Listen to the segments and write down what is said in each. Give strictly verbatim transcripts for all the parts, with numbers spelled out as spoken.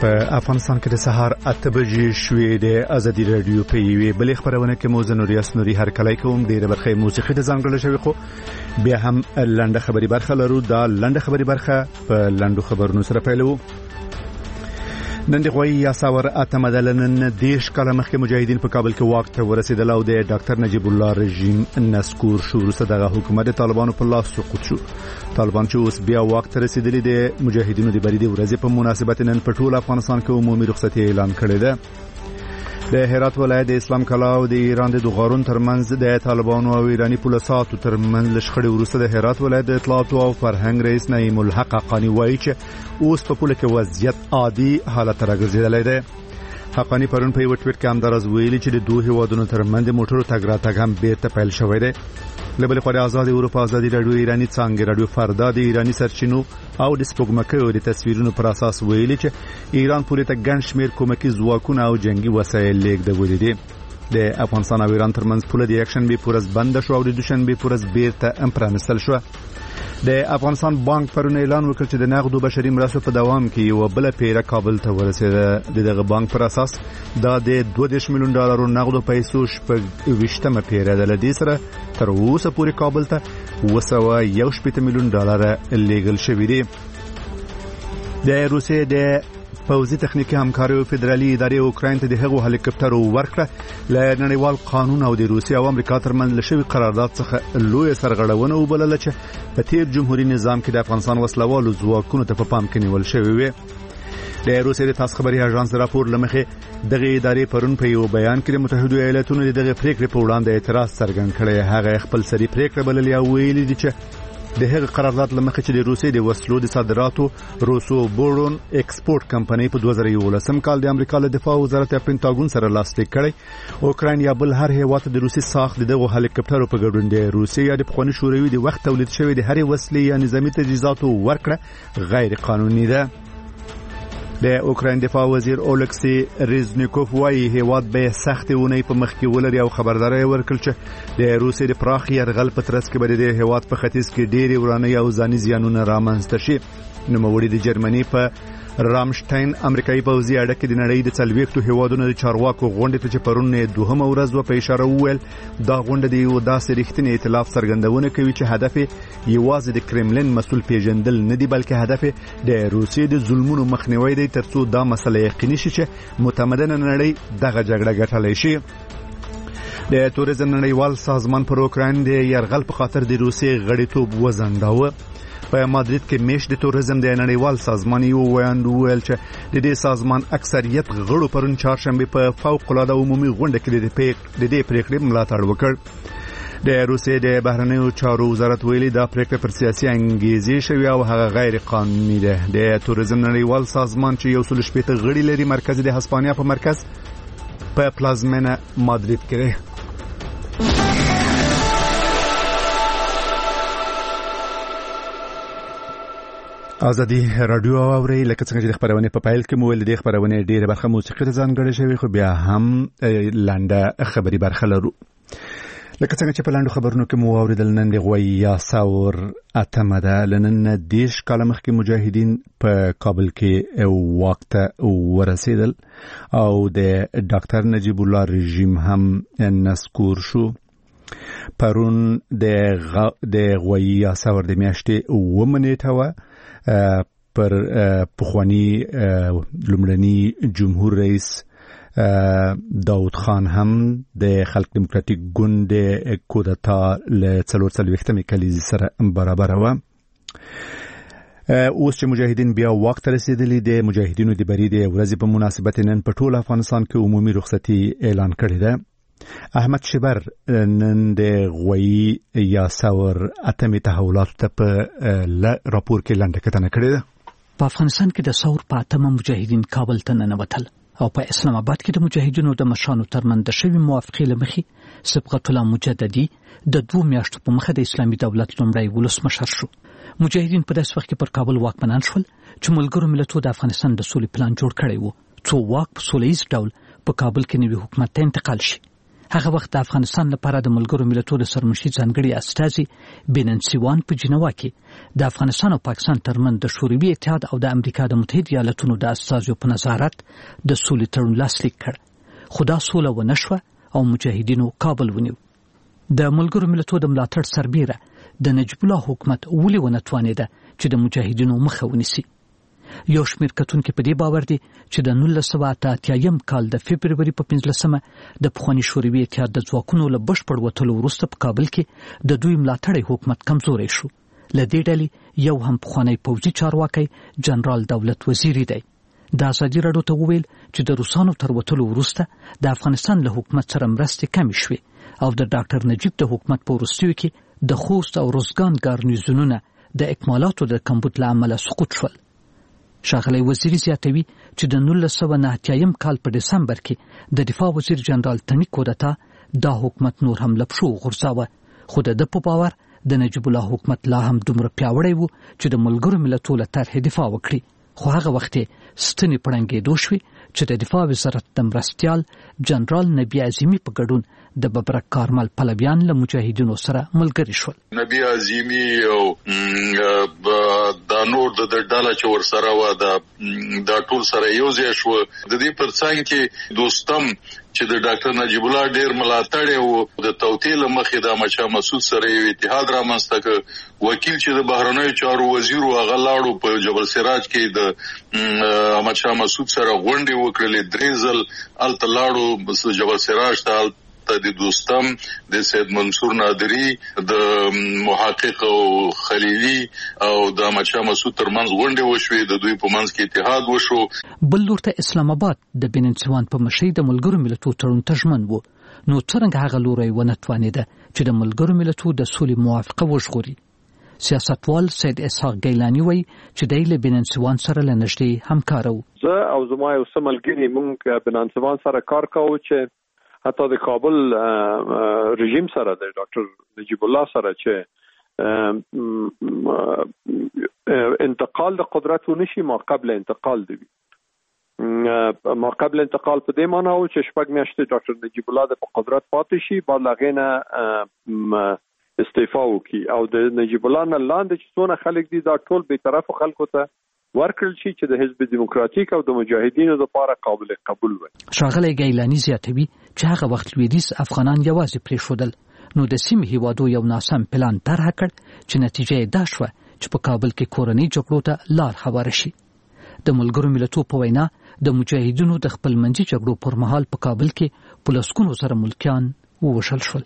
په افغانستان کې د سهار اته بجې شوې د ازادي رادیو په یوې بلې خبرونه کې مو زنوري اسنوري هر کله کوم ډیره برخه موسیقي د ځانګړل شوی خو بیا هم لنډه خبري برخه لرو. دا لنډه خبري برخه په لنډو خبرونو سره پیلو. نن د غوي یا ساور اتمه دلنن دیش کله مخکې مجاهدین په کابل کې واک ته ورسېدل او د ډاکټر نجیب الله رژیم نسکور شو. وروسته دغه حکومت د طالبانو په لاس سقوط شو. طالبان چې اوس بیا واک ته رسېدلي د مجاهدینو د بریدي ورځې په مناسبت نن په ټول افغانستان کې عمومي رخصتي اعلان کړې ده. د هرات ولایت د اسلام کلا او د ایران د دوغارون ترمنځ د طالبانو او ایرانی پولیسو ترمنځ لشخړې وروسته د هرات ولایت د اطلاعات او فرهنګ رئیس نعیم الحق حقانی وایي چې اوس په پوله کې وضعیت عادي حالت راګرځېدلی دی. حقانی پرون په یو ټویټ کې همدارز ویلي چې د دوه هیوادونو ترمنځ د موټرو تګ راتګ هم بیرته پیل شوی دی. له بلې خوا د آزاد اروپا ازادي رادیو ایرانی څانګې رادیو فردا د ایرانی سرچینو او د سپوږمکیو د تصویرونو پر اساس ویلي چې ایران پورې ته ګڼ شمېر کومکي ځواکونه او جنگي وسایل لیږدولي دي. د افغانستان او ایران ترمنځ پوله د یکشنبې په ورځ بنده شو او د دوشنبې په ورځ بیرته پرانیستل شوه. د افغانستان بانک پرون اعلان وکړ چې د نقد او بشري مرستو په دوام کې یو بل پیره کابل ته ورسېده. د دغه بانک پر اساس دا د دوه دېرش میلیون ډالرو نقد او پیسو شپږ ویشتمه پیره ده. لدې سره تر اوسه پورې کابل ته اوه سوه یو شپېته میلیون ډالر لیږل شوي دي. د روسیې د پوځي تخنیکی همکاري او فدرالي ادارې اوکراین ته د هغو هلیکاپټرو ورکړه له نړیوال قانون او د روسیې او امریکا ترمنځ لشي قرارداد څخه لوی سرغړونه وبلله چې په تیر جمهوریت نظام کې د افغانستان وسلوالو ځواکونو ته په پام کې نیول شوی وي. د روسیې د تاس خبري اژانس راپور لمخې دغه ادارې پرون په یو بیان کې د متحده ایالاتونو دغه پریکړې په وړاندې اعتراض څرګند کړی. هغه خپل سری پریکړه بللې او ویلي دي چې د هغه قرارداد لمخې چې د روسیې د وسلو د صادراتو روسو بورون ایکسپورت کمپنۍ په دوه زره یولسم کال د امریکا له دفاع وزارت پینټاګون سره لاسلیک کړی. اوکراین یا بل هر هیواد د روسي ساخت دغه هلیکاپټرو په ګډون د روسیې یا د پخوانی شوروي د وخت تولید شوی د هرې وسلې یا نظامی تجهیزاتو ورکړه غیر قانوني ده. د اوکراین دفاع وزیر اولکسی ریزنیکوف وايي هیواد به سختونه په مخ کې ولري او خبرداري ورکړ چې د روسیې د پراخ يرغل په ترڅ کې به د هیواد په ختیځ کې ډېری ورانه او ځاني زیانونه رامنځته شي. نوموړي د جرمني په رامشټاین امریکایي پوځي اډه کې د نړۍ د څلوېښتو هیوادونو د چارواکو غونډې ته چې پرون دوهمه ورځ و په اشاره وویل دا غونډه د یو داسې رښتینی ائتلاف څرګندونه کوي چې هدف یوازې د کرملین مسؤل پیژندل نه دی بلکې هدف د روسیې د ظلمونو مخنیوي دی ترڅو دا مسله یقیني شي چې متمدنه نړۍ دغه جګړه ګټلی شي. د توریزم نړیوال سازمان پر اوکراین د یرغل په خاطر د روسیې غړیتوب وزنداوه. په مادرید کې میش د توریزم د نړیوال سازمان یو ویاند ویل چې د دې سازمان اکثریت غړو پرون چهارشنبه په فوق العاده عمومي غونډه کې د دې پریکړې ملاتړ وکړ. د روسیې د بهرنیو چارو وزارت ویلي دا پریکړه پر سیاسي انګیزې شوی او هغه غیر قانوني ده. د توریزم نړیوال سازمان چې یو سل شپېته غړي لري مرکز د هسپانیا په مرکز په پلازمینه مادرید کې ده. ازادي رادیو اوري لکه څنګه چې د خبرونه په پایل کې مو ول د خبرونه ډیره برخه موسیقي ته ځانګړې شوی خو بیا هم لنډه خبري برخه لرو. لکه څنګه چې په لاندو خبرونو کې مو اوریدل نن د غوي یا ساور اتمه ده لنن دیش کله مخکې مجاهدین په کابل کې وخت ورسېدل او د ډاکټر نجیب الله رژیم هم نسکور شو. پرون د د غوي یا ساور د میاشتې اوه نیټه و پر پخوانی لومړني جمهور رئیس داود خان هم د خلق دموکراتیک ګوند کودتا له څلور څلوېښتمې کلیزې سره برابر و. اوس چې مجاهدین بیا وخت رسیدلی د مجاهدینو د بریدي ورځې په مناسبت نن په ټول افغانستان کې عمومي رخصتي اعلان کړې ده. احمد شبر نن د غوي یا ساور اتمې تحولاتو ته په راپور کې لنډه کتنه کړې ده. په افغانستان کې د ساور په اتمه مجاهدین کابل ته ننوتل او په اسلام آباد کې د مجاهدینو د مشرانو ترمنځ د شوی موافقې لمخې سبقت الله مجددي د دوه میاشتو په مخه د اسلامي دولت لومړی ولسمشر شو. مجاهدین په داسې وخت کې پر کابل واکمنان شول چې ملګرو ملتونو د افغانستان د سولې پلان جوړ کړی و څو واک په سولهییز ډول په کابل کې نوي حکومت ته انتقال شي. هغه وخت د افغانستان لپاره د ملګرو ملتونو سرمشي ځانګړي استازي بیننسیوان په جنوا کې د افغانستان او پاکستان ترمن د شوروي اتحاد او د امریکا د متحده ایالاتونو د استازو په نظارت د سولې تړون لاسلیک کړ، خو دا سوله ونه شوه او مجاهدینو کابل ونیو. د ملګرو ملتونو د ملاتړ سربیره د نجیب الله حکومت ولې ونه توانېده چې د مجاهدینو مخه ونیسي. یو شمېر کتونکي په دې باور دي چې د نولس سوه اته اتیایم کال د فبروري په پنځلسمه د پخواني شوروي اتحاد د ځواکونو له بشپړ وتلو وروسته په کابل کې د دوی ملاتړی حکومت کمزوری شو. له دې ډلې یو هم پخوانی پوځي چارواکی جنرال دولت وزیری دی. د ازادي راډیو ته وویل چې د روسانو تر وتلو وروسته د افغانستان له حکومت سره مرستې کمې شوې او د ډاکټر نجیب د حکومت په وروستیو کې د خوست او روزګان ګارنیزونونه د اکمالاتو د کمبود له امله سقوط شول. ښاغلی وزیری زیاتوي چې د نولس سوه نهه اتیایم کال په دسمبر کې د دفاع وزیر جنرال تنی کودتا دا حکومت نور هم له پښو غورځاوه، خو د ده په باور د نجیب الله حکومت لا هم دومره پیاوړی و چې د ملګرو ملتونو له طرحې دفاع وکړي، خو هغه وخت یې ستنې پړنګېدو شوې چې د دفاع وزارت د مرستیال جنرال نبی عظیمی په ګډون د ببرک کارمل پلویان له مجاهدینو سره ملګري شول. نبی عظیمی او د نور د ډاله چې ورسره و د ټول سره یو ځای شو. د دې پرڅنګ کې دوستم چې د ډاکټر نجیب الله ډیر ملاتړی و، د توطیه مخې د احمد شاه مسعود سره یو اتحاد رامنځته کړ. وکیل چې د بهرنیو چارو وزیر و هغه لاړو په جبل سراج کې د احمد شاه مسعود سره غونډې وکړلې، درې ځل هلته لاړو جبل سراج ته، د دوستم د سید منصور نادری د محقق او خلیلی او د احمد شاه مسعود ترمنځ غونډې وشوې، د دوی په منځ کې اتحاد وشو. بل لور ته اسلام آباد د بیننسیوان په مشرۍ د ملګرو ملتونو تړون ته ژمن و، نو څرنګه هغه لوری ونه توانېده چې د ملګرو ملتونو د سولې موافقه وژغوري. سیاستوال سید اسحاق گیلانی وایي چې دی له بیننسیوان سره له نږدې همکاره و. زه او زما یو څه ملګري موږ بیننسیوان سره کار کوو چې حتی د کابل رژیم سره د ډاکټر نجیب الله سره چې انتقال د قدرت ونشي ما قبل انتقال دی ما قبل انتقال په دې معنی او چې شپږ میاشتې ډاکټر نجیب الله د قدرت پاتې شي، بعد لغینه استعفا وکي او د نجیب الله نه لاندې چې څونه خلک دي دا ټول به طرفو خلکو ته ورکړل شي چې د حزب دیموکراتیک او د مجاهدینو لپاره قابل قبول وي. ښاغلی گیلانی زیاتوي چې هغه وخت لویدیځ افغانان یوازې پرېښودل، نو د سیمې هیوادو یو ناسم پلان طرحه کړ چې نتیجه یې دا شوه چې په کابل کې کورنۍ جګړو ته لار هواره شي. د ملګرو ملتونو په وینا د مجاهدینو د خپلمنځي جګړو پر مهال په کابل کې په لسګونو زره ملکیان ووژل شول.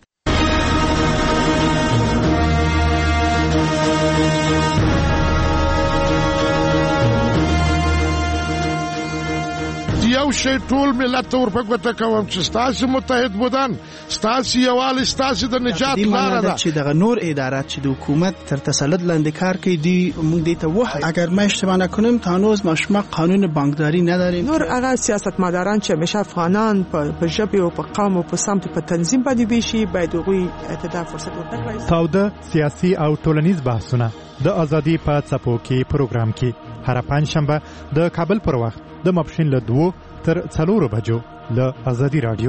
یو شی ټول ملت ته ورپګوته کوم چې ستاسو متحد بودن، ستاسو یووالی، ستاسو د نجات لاره ده. چې دغه نور ادارات چې د حکومت تر تسلط لاندې کار کوي دی موږ دې ته وایي اگر ما اشتباه نکنم تا هنوز ما شما قانون بانکداری نداریم. نور هغه سیاستمداران چې همیشه افغانان په ژبه او په قوم او په سمت په تنظیم باندې بيشي باید هغوی اتدا فرصت ورکړي. تاوده سیاسي او ټولنیز بحثونه د ازادي په څپو کې پروګرام کې هر پنځشنبه د کابل پر وخت د ماپښین له دوه تر څلورو بجو له ازادي رادیو.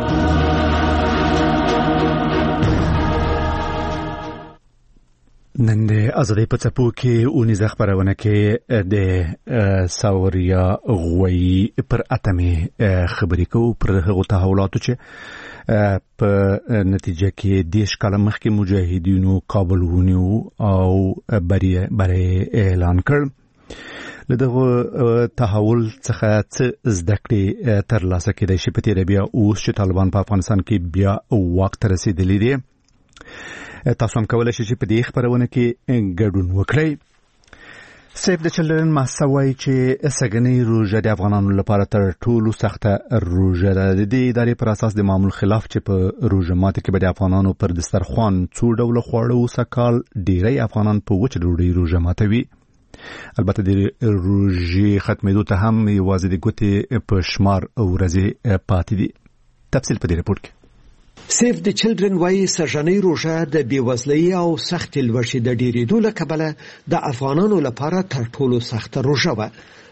نن د ازادي په څپو کې اونیزه خبرونه کې د ساوریا غوي پر اتمه خبرې کوو پر هغه تحولاتو چې په نتیجه کې دیش کاله مخکې مجاهدینو کابل ونیو او بری بری اعلان کړ. لدغه تحول څخه څه زده کړې ترلاسه کېدای شي په تیر بیا اوس چې طالبان په افغانستان کې بیا وخت رسیدلی دی. تاسو هم کولای شئ چې په دې خبرونه کې ګډون وکړئ. سیف د چلډرن محسوي چې سګنې روزه د افغانانو لپاره تر ټولو سخته روزه ده. د دې ادارې پر اساس د معمول خلاف چې په روزه ماته کې به د افغانانو پر دسترخوان څو ډول خواړه وسکال ډیری افغانان په وچ ډوډۍ روزه ماتوي. البته د روزي ختمېدو ته هم یوازې د ګوتې په شمار ورځې پاتې دي. تفصیل په دې رپورت کې. سیف د چلډرن وايي سرجنۍ روزه د بیوزلۍ او سخت لوړشي د ډیریدو له کبله د افغانانو لپاره تر ټولو سخت روزه و.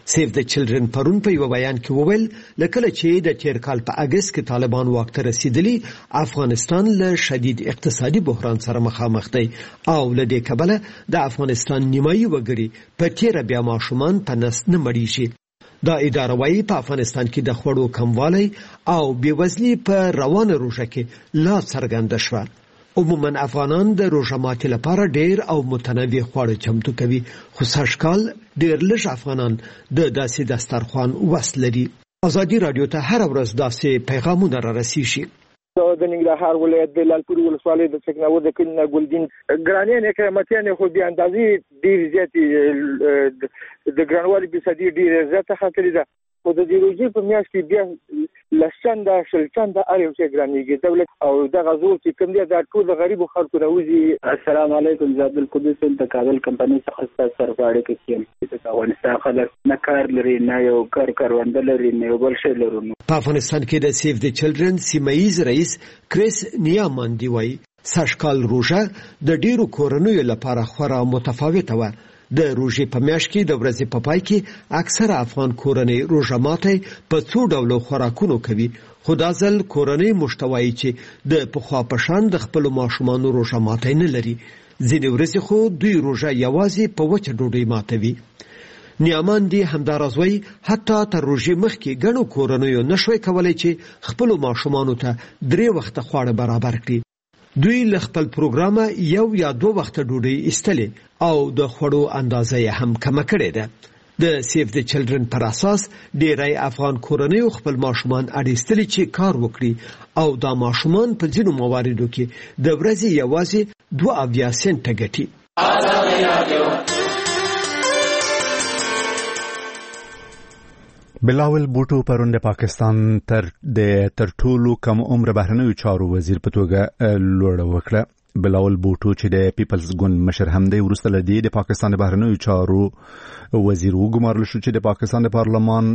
سیف د چلډرن پرون په یو بیان کې وویل لکه چې د تیر کال په اگست کې طالبان واک ته رسیدلی افغانستان له شدید اقتصادي بحران سره مخامخ دی او له دې کبله د افغانستان نیمایي وګړي په تیر بیا ماشومان په نس نه مړیږي. دا اداره وايي په افغانستان کې د خوړو کموالی او بېوزلي په روانه روژه کې لا څرګنده شوه. عموما افغانان د روژه ماتي لپاره ډیر او متنوع خواړه چمتو کوي، خو سږکال ډیر لږ افغانان د داسې دسترخوان وس لري. ازادي رادیو ته هر ورځ داسې پیغامونه را رسیږي. د ننګرهار ولایت د لالپورې ولسوالۍ د څکناوه د کلي نه ګلدین ګرانیانې قیمتیانې خو بې اندازې ډېرې زیاتې د ګرانوالي فیصدي ډېره زیاته ختلې ده، خو د دې روژې په میاشت کې بیا لس چنده شل چنده هر یو شی ګرانېږي. دولت او دغه زور چې کوم دی دا ټول د غریبو خلکو راوځي. السلام علیکم، زه عبدالقدوس یم د کابل کمپنۍ څخه ستاسو سره په اړیکه کې یم. د افغانستان خلک نه کار لري، نه یو کار کرونده لري، نه یو بل شی لرو. په افغانستان کې د سیف د چلډرن سیمه ییز رئیس کریس نیاماندي وایي سږکال روژه د ډیرو کورنیو لپاره خورا متفاوته وه. د روژې په میاشت کې د ورځې په پای کې اکثره افغان کورنۍ روژه ماتی په څو ډولو خوراکونو کوي، خو دا ځل کورنۍ مشتوایي چې د پخوا په شان د خپلو ماشومانو روژه ماتی نه لري. ځینې ورځې خو دوی روژه یوازې په وچه ډوډۍ ماتوي. نیاماندي همداراز وایي حتی تر روژې مخکې ګڼو کورنیو نشوی کولی چې خپلو ماشومانو ته درې وخته خواړه برابر کړي. دوی له خپل پروګرامه یو یا دوه وخته ډوډۍ ایستلې او د خوړو اندازه یې هم کمه کړې ده. د سیف د چلډرن پر اساس ډیری افغان کورنیو خپل ماشومان اړیستلي چې کار وکړي او دا ماشومان په ځینو مواردو کې د ورځې یوازې دوه اویا سنټه ګټي. بلاول بوټو پرون د پاکستان تر د تر ټولو کم عمر بهرنیو چارو وزیر په توګه لوړه وکړه. بلاول بوټو چې د پیپلز ګوند مشر هم دی، وروسته له دې د پاکستان د بهرنیو چارو وزیر وګمارل شو چې د پاکستان د پارلمان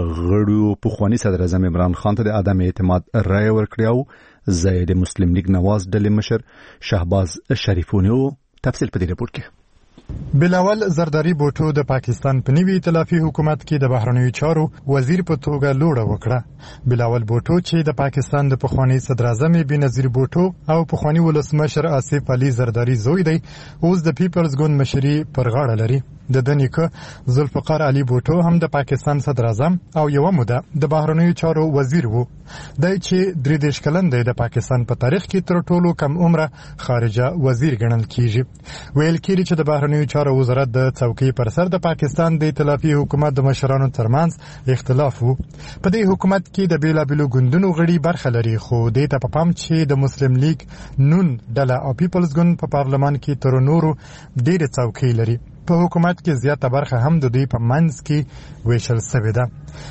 غړو پخوانی صدر اعظم عمران خان ته د عدم اعتماد رایه ورکړه او زه د مسلم لیگ نواز ډلې مشر شهباز شریفونی تفصیل په دې رپورت کې. بلاول زرداری بوټو د پاکستان په نوي ائتلافي حکومت کې د بهرنیو چارو وزیر په توګه لوړه وکړه. بلاول بوټو چې د پاکستان د پخوانی صدر اعظم بېنظیر بوټو او پخوانی ولسمشر آصف علي زرداری زوی دی، اوس د پیپلز ګوند مشري پر غاړه لري. د ده نیکه ذوالفقار علي بوټو هم د پاکستان صدر اعظم او یوه موده د بهرنیو چارو وزیر وو. دی چې درې دېرش کلن دی د پاکستان په تاریخ کې تر ټولو کم عمره خارجه وزیر ګڼل کیږي. ویل کېږي چې د بهرنیو چارو وزارت د څوکۍ پر سر د پاکستان د ائتلافي حکومت د مشرانو ترمنځ اختلاف وو. په دې حکومت کې د بیلابیلو ګوندونو غړي برخه لري، خو دې ته په پام چې د مسلم لیگ نون ډله او پیپلز ګوند په پارلمان کې تر نورو ډېرې څوکۍ لري. په حکومت کې زیاته برخه هم د دوی په منځ کې ویشل شوې ده.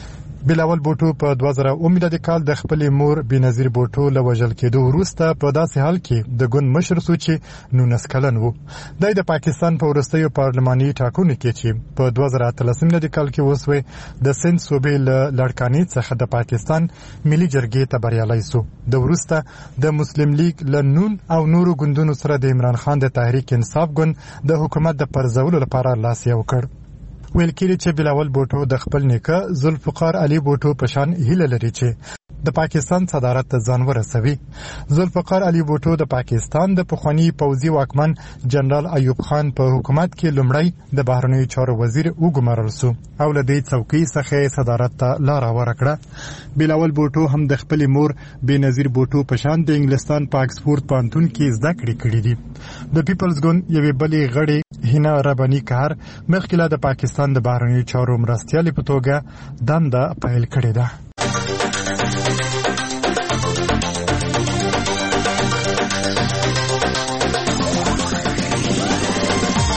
بلاول بوټو په دوه زره اوه میلادي کال د خپلې مور بېنظیر بوټو له وژل کېدو وروسته په داسې حال کې د ګوند مشر شو چې نولس کلن و. دی د پاکستان په وروستیو پارلماني ټاکنو کې چې په دوه زره اتلس میلادي کال کې وسوې د سند صوبې له لړکانې څخه د پاکستان ملي جرګې ته بریالی سو. د وروسته د مسلم لیگ له نون او نورو ګوندونو سره د عمران خان د تحریک انصاف ګوند د حکومت د پرځولو لپاره لاس یو کړ. ویل کېږي چې بلاول بوټو د خپل نیکه ذوالفقار علي بوټو په شان هیله لري چې د پاکستان صدارت ته ځان ورسوي. ذوالفقار علي بوټو د پاکستان د پخوانی پوځي واکمن جنرال ایوب خان په حکومت کې لومړی د بهرنیو چارو وزیر وګمارل سو او له دې څوکۍ څخه صدارت ته لاره ورکړه. بلاول بوټو هم د خپلې مور بېنظیر بوټو په شان د انګلستان په اکسفورد پوهنتون کې زده کړې کړې دي. د پیپلز ګوند یوې بلې غړې هینا رباني کار مخکې له د پاکستان د بهرنیو چارو مرستیالې په توګه دنده پیل کړې ده.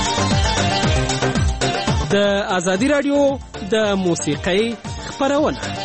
د ازادي رادیو د موسیقۍ خپرونه